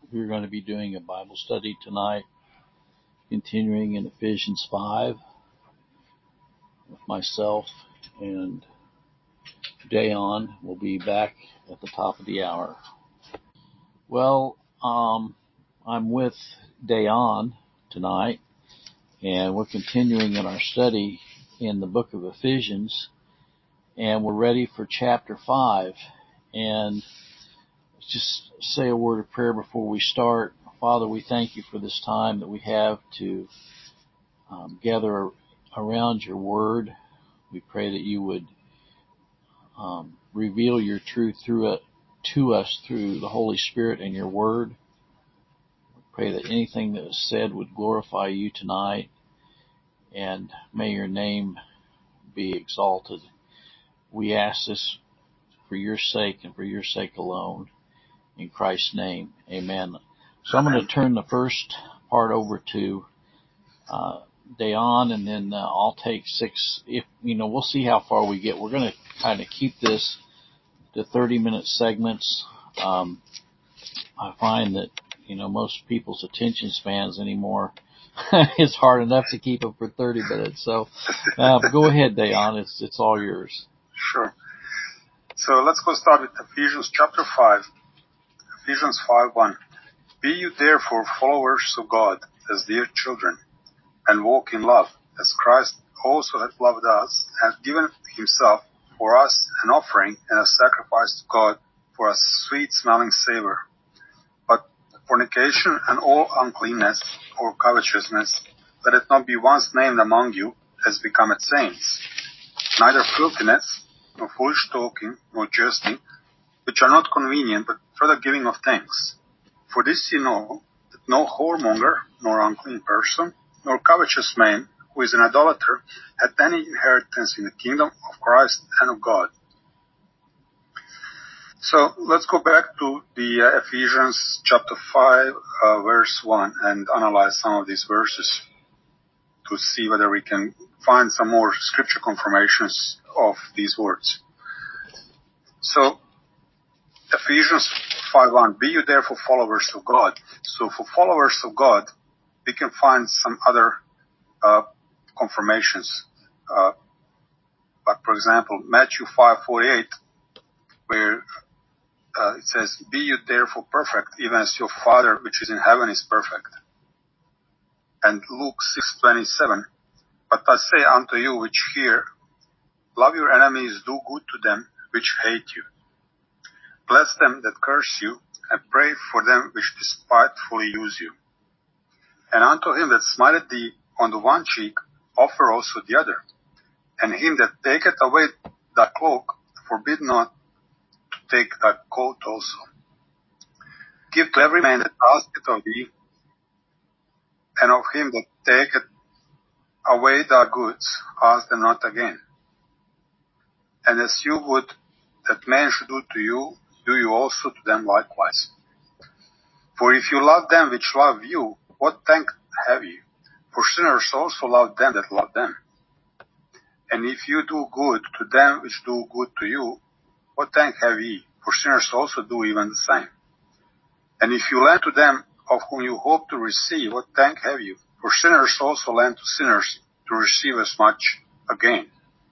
We're going to be doing a Bible study tonight, continuing in Ephesians 5 with myself and Dayon. Will be back at the top of the hour. Well, I'm with Dayon tonight, and we're continuing in our study in the book of Ephesians, and we're ready for chapter 5. And just say a word of prayer before we start. Father, we thank you for this time that we have to gather around your word. We pray that you would reveal your truth to us through the Holy Spirit and your word. We pray that anything that is said would glorify you tonight, and may your name be exalted. We ask this for your sake and for your sake alone. In Christ's name, amen. So I'm going to turn the first part over to Dayon, and then I'll take 6. We'll see how far we get. We're going to kind of keep this to 30-minute segments. I find that, most people's attention spans anymore, it's hard enough to keep them for 30 minutes. So go ahead, Dayon. It's all yours. Sure. So let's go start with Ephesians chapter 5. Ephesians 5:1. Be you therefore followers of God as dear children, and walk in love, as Christ also hath loved us, and hath given himself for us an offering and a sacrifice to God for a sweet-smelling savor. But fornication and all uncleanness or covetousness, let it not be once named among you, as becometh saints, neither filthiness, nor foolish talking, nor jesting, which are not convenient, but rather giving of thanks. For this ye know, that no whoremonger, nor unclean person, nor covetous man, who is an idolater, hath any inheritance in the kingdom of Christ and of God. So let's go back to the Ephesians chapter 5, verse 1, and analyze some of these verses to see whether we can find some more scripture confirmations of these words. So, Ephesians 5:1, be you therefore followers of God. So for followers of God, we can find some other confirmations. Like, for example, Matthew 5:48, where it says, be you therefore perfect, even as your Father which is in heaven is perfect. And Luke 6:27, but I say unto you which hear, love your enemies, do good to them which hate you. Bless them that curse you, and pray for them which despitefully use you. And unto him that smiteth thee on the one cheek, offer also the other. And him that taketh away thy cloak, forbid not to take thy coat also. Give to every man that asketh of thee, and of him that taketh away thy goods, ask them not again. And as you would that man should do to you, do you also to them likewise. For if you love them which love you, what thank have ye? For sinners also love them that love them. And if you do good to them which do good to you, what thank have ye? For sinners also do even the same. And if you lend to them of whom you hope to receive, what thank have you? For sinners also lend to sinners to receive as much again.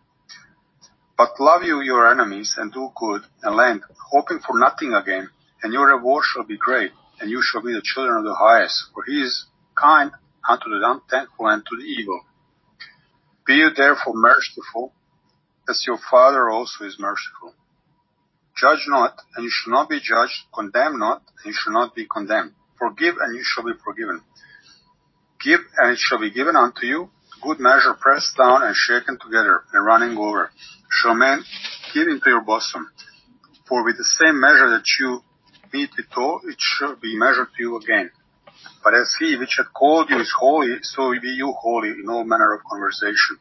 But love you your enemies, and do good, and lend, hoping for nothing again, and your reward shall be great, and you shall be the children of the highest, for he is kind unto the unthankful and to the evil. Be you therefore merciful, as your Father also is merciful. Judge not, and you shall not be judged. Condemn not, and you shall not be condemned. Forgive, and you shall be forgiven. Give, and it shall be given unto you. Good measure, pressed down and shaken together, and running over, shall men give into your bosom. For with the same measure that you meet withal, it shall be measured to you again. But as he which hath called you is holy, so be you holy in all manner of conversation.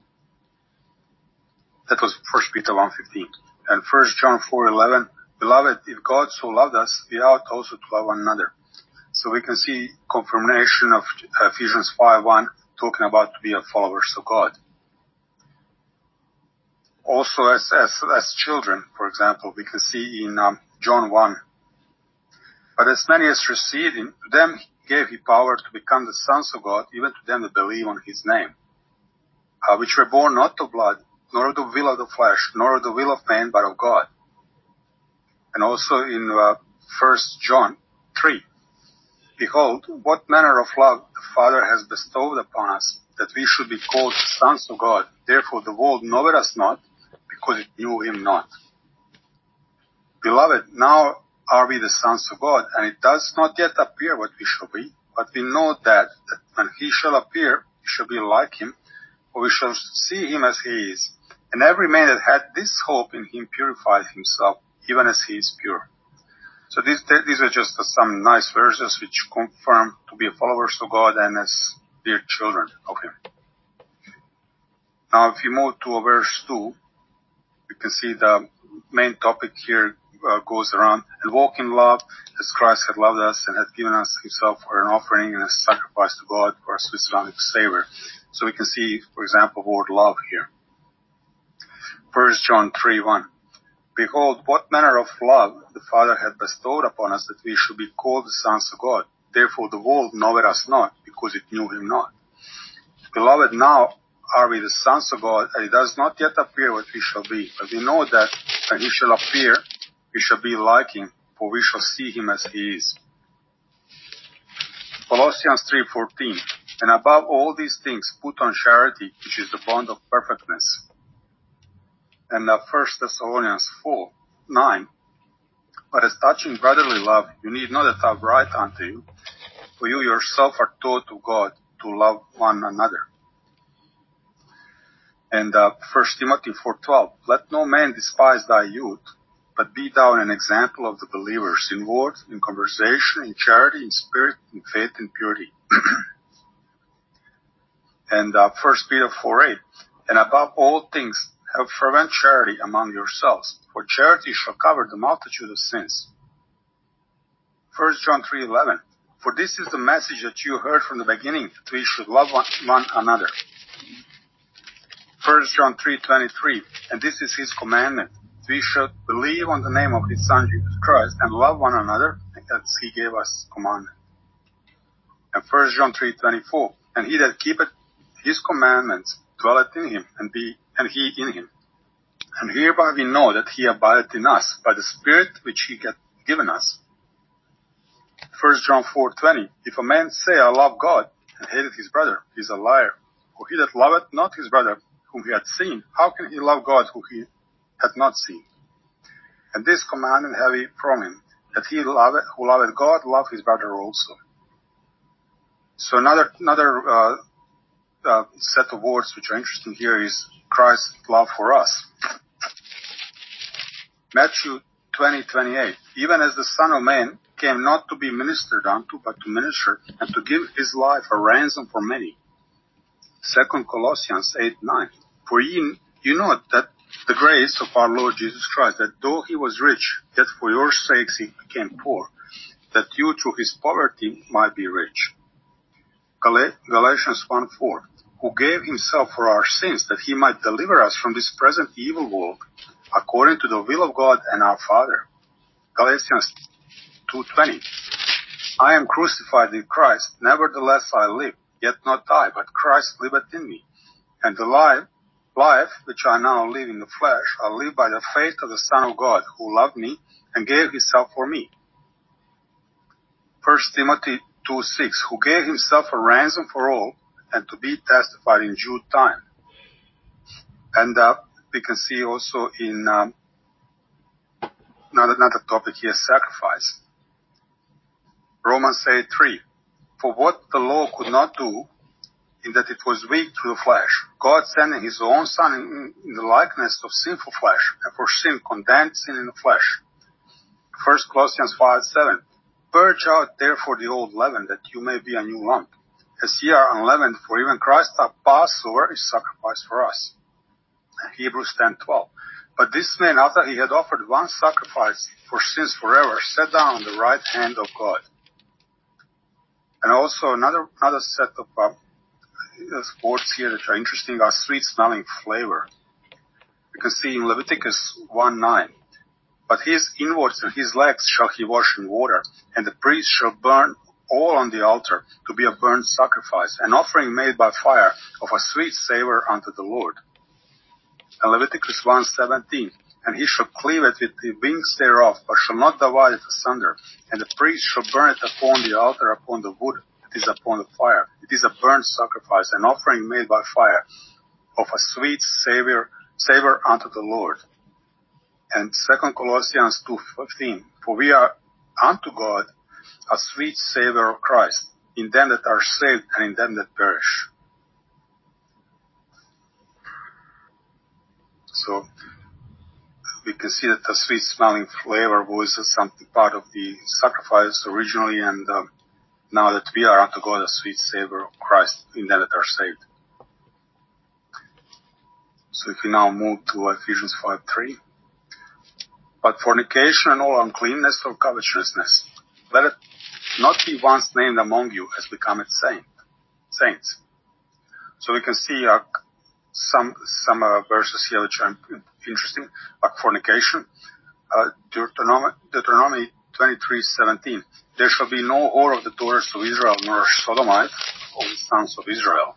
That was 1 Peter 1:15. And 1 John 4:11, beloved, if God so loved us, we ought also to love one another. So we can see confirmation of Ephesians 5:1, talking about to be a followers of God. Also, as children, for example, we can see in John 1, But as many as received him, to them gave he power to become the sons of God, even to them that believe on his name, which were born not of blood, nor of the will of the flesh, nor of the will of man, but of God. And also in 1 John 3, behold, what manner of love the Father has bestowed upon us, that we should be called sons of God. Therefore the world knoweth us not, because it knew him not. Beloved, now are we the sons of God, and it does not yet appear what we shall be, but we know that when he shall appear, we shall be like him, for we shall see him as he is. And every man that had this hope in him purified himself, even as he is pure. So these are just some nice verses which confirm to be followers of God and as dear children of him. Now, if you move to verse 2, you can see the main topic here goes around, and walk in love as Christ had loved us and had given us himself for an offering and a sacrifice to God for a sweet smelling savor. So we can see, for example, the word love here. 1 John 3:1. Behold, what manner of love the Father had bestowed upon us, that we should be called the sons of God. Therefore the world knoweth us not, because it knew him not. Beloved, now are we the sons of God, and it does not yet appear what we shall be. But we know that when he shall appear, we shall be like him, for we shall see him as he is. Colossians 3:14. And above all these things put on charity, which is the bond of perfectness. And 1 Thessalonians 4:9. But as touching brotherly love, you need not that I write unto you, for you yourself are taught of God to love one another. And 1 Timothy 4:12. Let no man despise thy youth, but be thou an example of the believers in word, in conversation, in charity, in spirit, in faith, in purity. And 1 Peter 4:8. And above all things, have fervent charity among yourselves, for charity shall cover the multitude of sins. 1 John 3:11. For this is the message that you heard from the beginning, that we should love one another. 1 John 3:23. And this is his commandment, that we should believe on the name of his Son Jesus Christ, and love one another as he gave us commandment. And 1 John 3:24. And he that keepeth his commandments dwelleth in him, and he in him. And hereby we know that he abideth in us, by the Spirit which he hath given us. 1 John 4:20. If a man say, I love God, and hateth his brother, he is a liar. For he that loveth not his brother, whom he hath seen, how can he love God, whom he hath not seen? And this commandment have we from him, that he who loveth God, love his brother also. So another set of words which are interesting here is Christ's love for us. Matthew 20:28. Even as the Son of Man came not to be ministered unto, but to minister, and to give his life a ransom for many. 2 Colossians 8:9. For you know that the grace of our Lord Jesus Christ, that though he was rich, yet for your sakes he became poor, that you through his poverty might be rich. Galatians 1:4. Who gave himself for our sins, that he might deliver us from this present evil world, according to the will of God and our Father. Galatians 2:20. I am crucified with Christ, nevertheless I live, yet not I, but Christ liveth in me. And the life which I now live in the flesh, I live by the faith of the Son of God, who loved me and gave himself for me. 1 Timothy 2:6. Who gave himself a ransom for all, and to be testified in due time. And we can see also in another topic here, sacrifice. Romans 8:3. For what the law could not do, in that it was weak through the flesh, God sending his own Son in the likeness of sinful flesh, and for sin condemned sin in the flesh. 1 Colossians 5:7. Purge out therefore the old leaven, that you may be a new lump, as ye are unleavened, for even Christ our Passover is sacrificed for us. Hebrews 10:12. But this man, after he had offered one sacrifice for sins forever, sat down on the right hand of God. And also another set of words here that are interesting are sweet-smelling flavor. You can see in Leviticus 1:9. But his inwards and his legs shall he wash in water, and the priest shall burn all on the altar to be a burnt sacrifice, an offering made by fire of a sweet savour unto the Lord. And Leviticus 1:17, and he shall cleave it with the wings thereof, but shall not divide it asunder. And the priest shall burn it upon the altar upon the wood that is upon the fire. It is a burnt sacrifice, an offering made by fire of a sweet savour unto the Lord. And 2 Colossians 2:15, for we are unto God a sweet savour of Christ, in them that are saved and in them that perish. So we can see that the sweet smelling flavor was something part of the sacrifice originally, and now that we are unto God a sweet savour of Christ, in them that are saved. So if we now move to Ephesians 5:3. But fornication and all uncleanness or covetousness, let it not be once named among you as becometh saints. So we can see some verses here which are interesting, like fornication. Deuteronomy 23:17. There shall be no whore of the daughters of Israel, nor sodomite of the sons of Israel.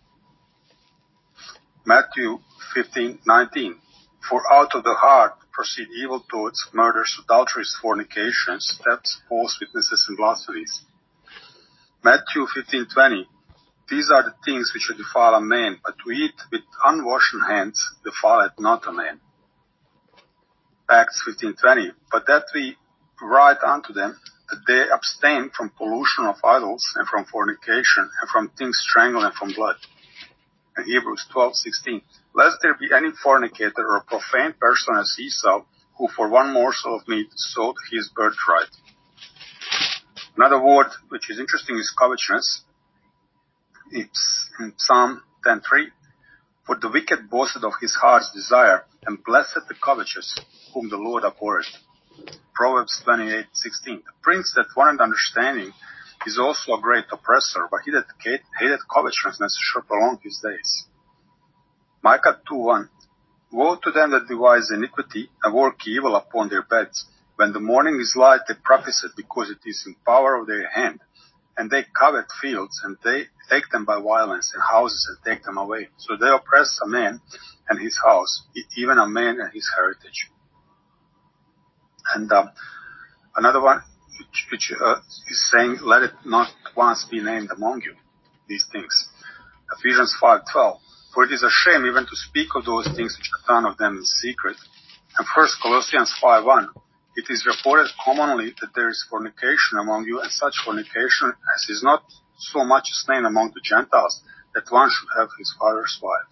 Matthew 15:19. For out of the heart proceed evil thoughts, murders, adulteries, fornications, thefts, false witnesses, and blasphemies. Matthew 15:20. These are the things which defile a man, but to eat with unwashen hands defileth not a man. Acts 15:20. But that we write unto them, that they abstain from pollution of idols, and from fornication, and from things strangled, and from blood. And Hebrews 12:16. Lest there be any fornicator or profane person as Esau, who for one morsel of meat sold his birthright. Another word which is interesting is covetousness. It's in Psalm 10:3. For the wicked boasted of his heart's desire, and blessed the covetous, whom the Lord abhorreth. Proverbs 28:16. The prince that wanted understanding is also a great oppressor, but he that hated covetousness shall prolong his days. Micah 2:1. Woe to them that devise iniquity and work evil upon their beds. When the morning is light, they practice it, because it is in power of their hand. And they covet fields, and they take them by violence, and houses, and take them away. So they oppress a man and his house, even a man and his heritage. And another one which is saying, let it not once be named among you, these things. Ephesians 5:12. For it is a shame even to speak of those things which are done of them in secret. And 1 Colossians 5:1. It is reported commonly that there is fornication among you, and such fornication as is not so much as named among the Gentiles, that one should have his father's wife.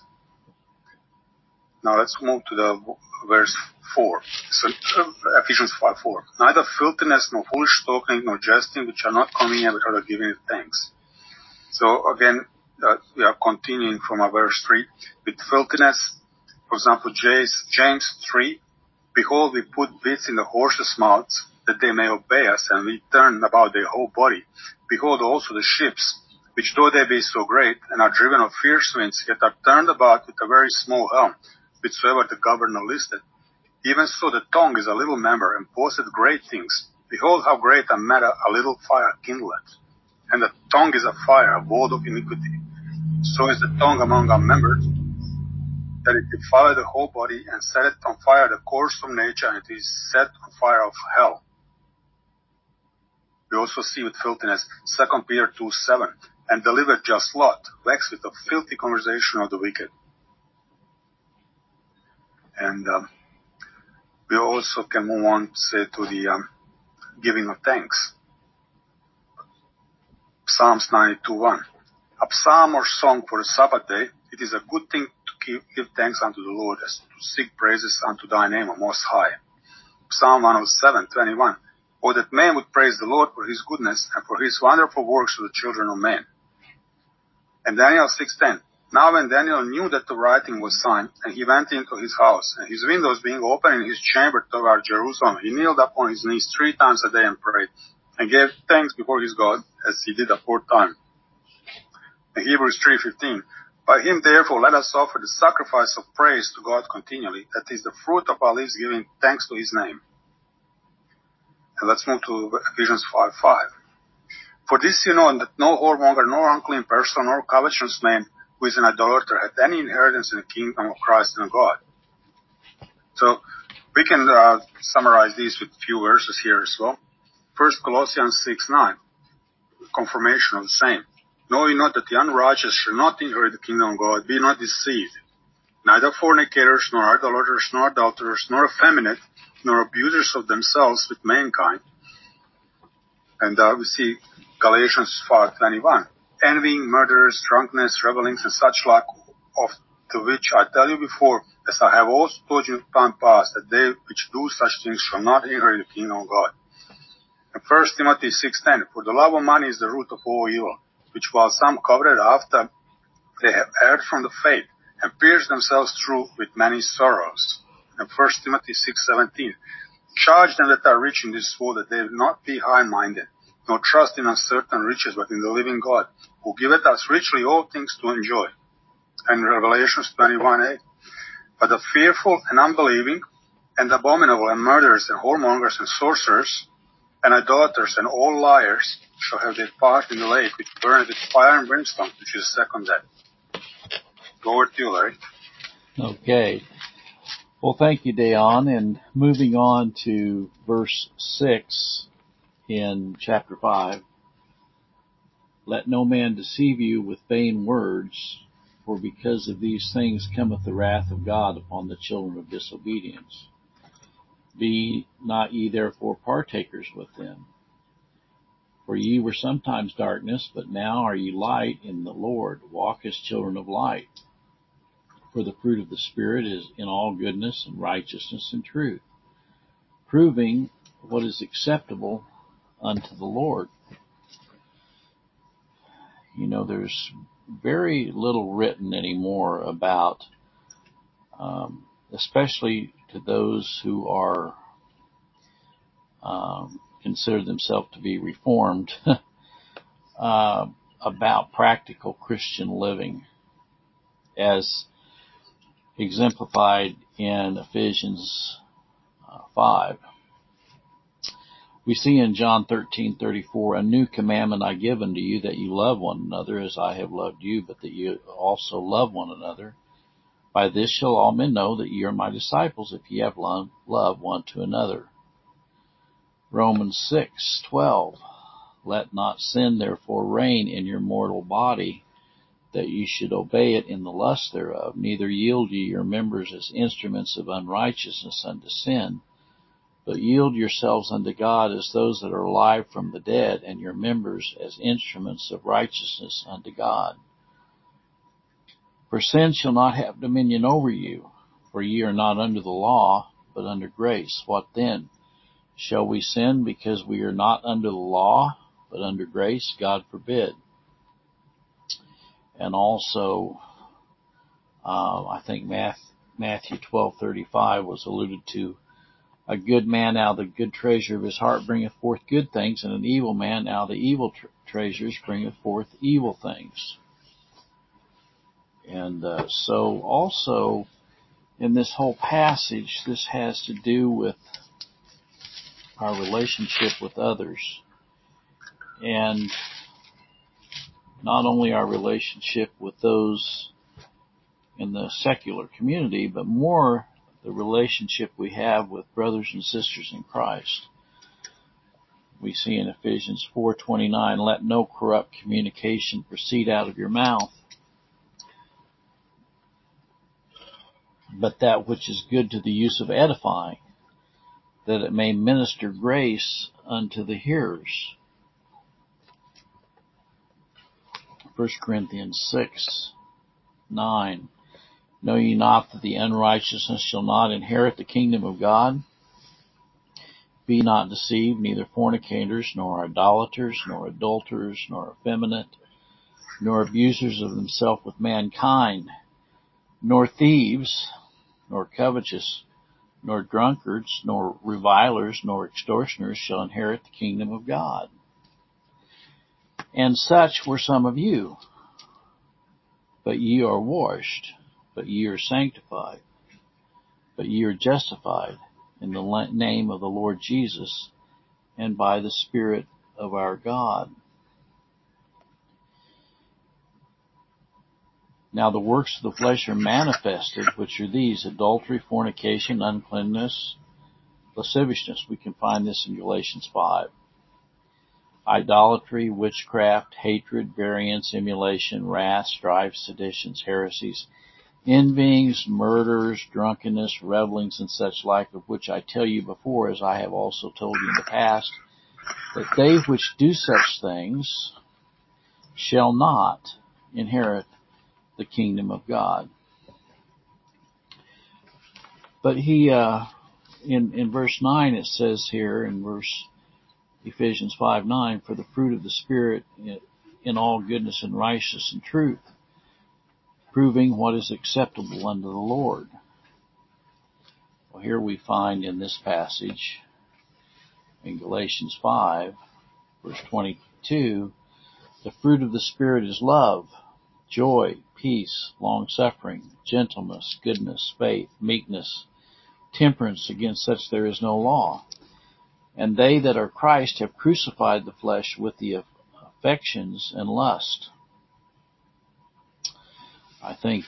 Now let's move to the verse 4. So Ephesians 5:4. Neither filthiness, nor foolish talking, nor jesting, which are not convenient, but rather giving thanks. So again, we are continuing from verse 3. With filthiness, for example, James 3. Behold, we put bits in the horses' mouths, that they may obey us, and we turn about their whole body. Behold also the ships, which though they be so great, and are driven of fierce winds, yet are turned about with a very small helm, whichsoever the governor listeth. Even so the tongue is a little member, and boasteth great things. Behold how great a matter a little fire kindleth. And the tongue is a fire, a world of iniquity. So is the tongue among our members, that it defileth the whole body, and setteth on fire the course of nature, and it is set on fire of hell. We also see with filthiness, 2 Peter 2:7, and delivered just Lot, vexed with the filthy conversation of the wicked. And we also can move on to say to the giving of thanks. Psalms 92:1. A psalm or song for the Sabbath day, it is a good thing to give thanks unto the Lord, as to sing praises unto thy name, O Most High. Psalm 107:21. Oh, that man would praise the Lord for his goodness, and for his wonderful works to the children of men. And Daniel 6:10. Now when Daniel knew that the writing was signed, and he went into his house, and his windows being open in his chamber toward Jerusalem, he kneeled upon his knees 3 times a day and prayed, and gave thanks before his God, as he did aforetime. In Hebrews 3:15. By him therefore let us offer the sacrifice of praise to God continually, that is the fruit of our lips, giving thanks to his name. And let's move to Ephesians 5:5. For this you know that no whoremonger, nor unclean person, nor covetous man who is an idolater had any inheritance in the kingdom of Christ and God. So we can summarize these with a few verses here as well. First Colossians 6:9, confirmation of the same. Know ye not that the unrighteous shall not inherit the kingdom of God? Be not deceived. Neither fornicators, nor idolaters, nor adulterers, nor effeminate, nor abusers of themselves with mankind. And we see Galatians 5:21. Envying, murderers, drunkenness, revelings, and such like, of to which I tell you before, as I have also told you in time past, that they which do such things shall not inherit the kingdom of God. And 1 Timothy 6:10. For the love of money is the root of all evil, which while some coveted after, they have erred from the faith, and pierced themselves through with many sorrows. And 1 Timothy 6:17. Charge them that are rich in this world, that they not be high-minded, nor trust in uncertain riches, but in the living God, who giveth us richly all things to enjoy. And Revelations 21:8. But the fearful and unbelieving, and abominable, and murderers, and whoremongers, and sorcerers, and idolaters, and all liars shall have their part in the lake, which burneth with fire and brimstone, which is the second death. Over to you, Larry. Okay. Well, thank you, Dayon. And moving on to verse 6 in chapter 5. Let no man deceive you with vain words, for because of these things cometh the wrath of God upon the children of disobedience. Be not ye therefore partakers with them. For ye were sometimes darkness, but now are ye light in the Lord. Walk as children of light. For the fruit of the Spirit is in all goodness and righteousness and truth, proving what is acceptable unto the Lord. You know, there's very little written anymore about, especially to those who are consider themselves to be reformed, about practical Christian living, as exemplified in Ephesians 5. We see in John 13:34, a new commandment I give unto you, that you love one another as I have loved you, but that you also love one another. By this shall all men know that ye are my disciples, if ye have love one to another. Romans 6:12, let not sin therefore reign in your mortal body, that ye should obey it in the lust thereof. Neither yield ye your members as instruments of unrighteousness unto sin, but yield yourselves unto God as those that are alive from the dead, and your members as instruments of righteousness unto God. For sin shall not have dominion over you, for ye are not under the law, but under grace. What then? Shall we sin because we are not under the law, but under grace? God forbid. And also, I think Matthew 12:35 was alluded to. A good man out of the good treasure of his heart bringeth forth good things, and an evil man out of the evil treasures bringeth forth evil things. And so also in this whole passage, this has to do with our relationship with others. And not only our relationship with those in the secular community, but more the relationship we have with brothers and sisters in Christ. We see in Ephesians 4:29, let no corrupt communication proceed out of your mouth, but that which is good to the use of edifying, that it may minister grace unto the hearers. 1 Corinthians 6:9, know ye not that the unrighteousness shall not inherit the kingdom of God? Be not deceived, neither fornicators, nor idolaters, nor adulterers, nor effeminate, nor abusers of themselves with mankind, nor thieves, nor covetous, nor drunkards, nor revilers, nor extortioners shall inherit the kingdom of God. And such were some of you. But ye are washed, but ye are sanctified, but ye are justified in the name of the Lord Jesus and by the Spirit of our God. Now the works of the flesh are manifested, which are these: adultery, fornication, uncleanness, lasciviousness. We can find this in Galatians 5. Idolatry, witchcraft, hatred, variance, emulation, wrath, strife, seditions, heresies, envyings, murders, drunkenness, revelings, and such like, of which I tell you before, as I have also told you in the past, that they which do such things shall not inherit the kingdom of God. But he, in verse 9, it says here, in Ephesians 5:9, for the fruit of the Spirit in all goodness and righteousness and truth, proving what is acceptable unto the Lord. Well, here we find in this passage, in Galatians 5, verse 22, the fruit of the Spirit is love, joy, peace, long-suffering, gentleness, goodness, faith, meekness, temperance. Against such there is no law. And they that are Christ have crucified the flesh with the affections and lust. I think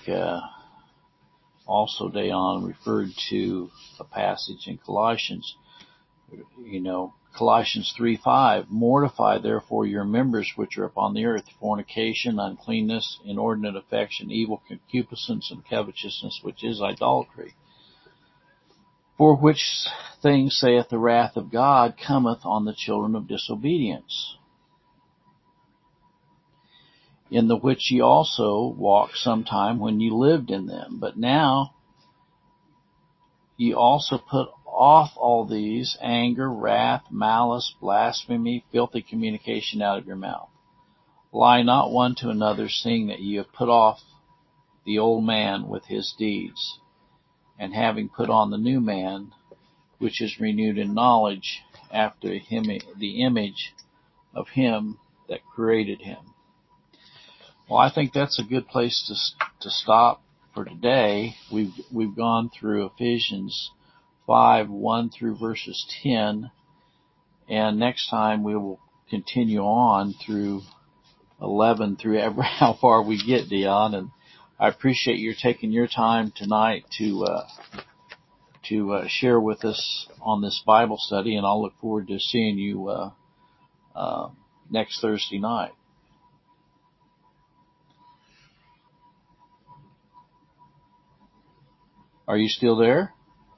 also Dayon referred to a passage in Colossians. Colossians 3:5, mortify therefore your members which are upon the earth, fornication, uncleanness, inordinate affection, evil concupiscence, and covetousness, which is idolatry. For which things saith the wrath of God cometh on the children of disobedience, in the which ye also walked sometime when ye lived in them. But now ye also put off all these: anger, wrath, malice, blasphemy, filthy communication out of your mouth. Lie not one to another, seeing that ye have put off the old man with his deeds, and having put on the new man, which is renewed in knowledge after him, the image of him that created him. Well, I think that's a good place to stop for today. We've gone through Ephesians 5:1 through verses 10, and next time we will continue on through 11 through how far we get, Dion. And I appreciate your taking your time tonight to share with us on this Bible study, and I'll look forward to seeing you next Thursday night. Are you still there?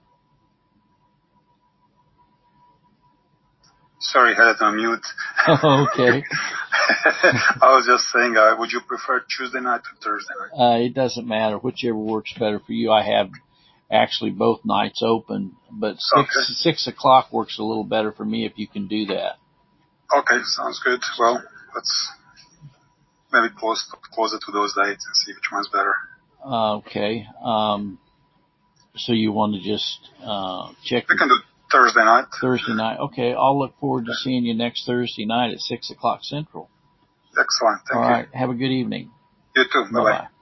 Sorry, I had it on mute. Oh, okay. I was just saying, would you prefer Tuesday night or Thursday night? It doesn't matter. Whichever works better for you. I have actually both nights open, but 6 o'clock works a little better for me if you can do that. Okay, sounds good. Well, let's maybe closer to those dates and see which one's better. Okay. So you want to just check? We can do Thursday night. Thursday night. Okay, I'll look forward to seeing you next Thursday night at 6 o'clock Central. Excellent. Thank you. All right. Have a good evening. You too. Bye-bye.